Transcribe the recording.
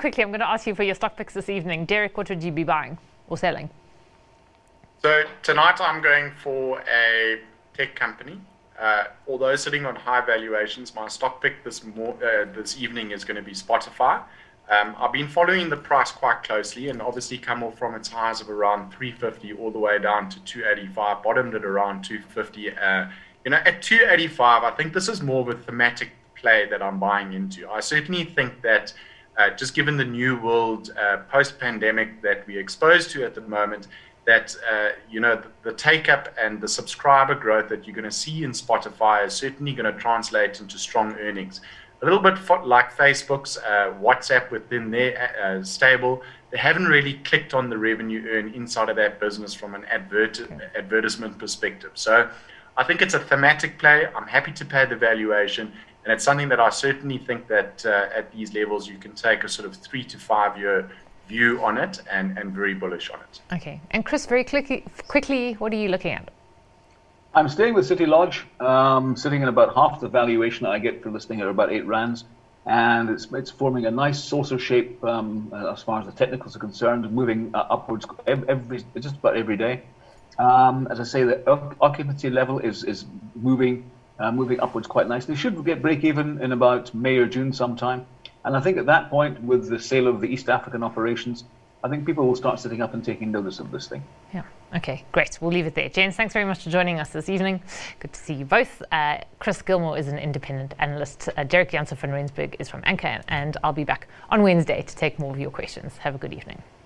quickly, I'm going to ask you for your stock picks this evening. Derek, what would you be buying or selling? So tonight I'm going for a tech company. Although sitting on high valuations, my stock pick this evening is going to be Spotify. I've been following the price quite closely and obviously come off from its highs of around 350 all the way down to 285, bottomed at around 250. At 285, I think this is more of a thematic play that I'm buying into. I certainly think that just given the new world post-pandemic that we're exposed to at the moment, that the take-up and the subscriber growth that you're going to see in Spotify is certainly going to translate into strong earnings. A little bit like Facebook's WhatsApp within their stable, they haven't really clicked on the revenue earn inside of that business from an advertisement perspective. So I think it's a thematic play. I'm happy to pay the valuation, and it's something that I certainly think that at these levels you can take a sort of 3 to 5 year view on it and very bullish on it. Okay. And Chris, very quickly, what are you looking at? I'm staying with City Lodge, sitting at about half the valuation I get for listing at about 8 rands, and it's forming a nice saucer shape as far as the technicals are concerned, moving upwards just about every day. As I say, the occupancy level is moving upwards quite nicely. Should get break even in about May or June sometime. And I think at that point, with the sale of the East African operations, I think people will start sitting up and taking notice of this thing. Yeah. Okay, great. We'll leave it there. James, thanks very much for joining us this evening. Good to see you both. Chris Gilmore is an independent analyst. Derek Janssen van Rensburg is from Anchor, and I'll be back on Wednesday to take more of your questions. Have a good evening.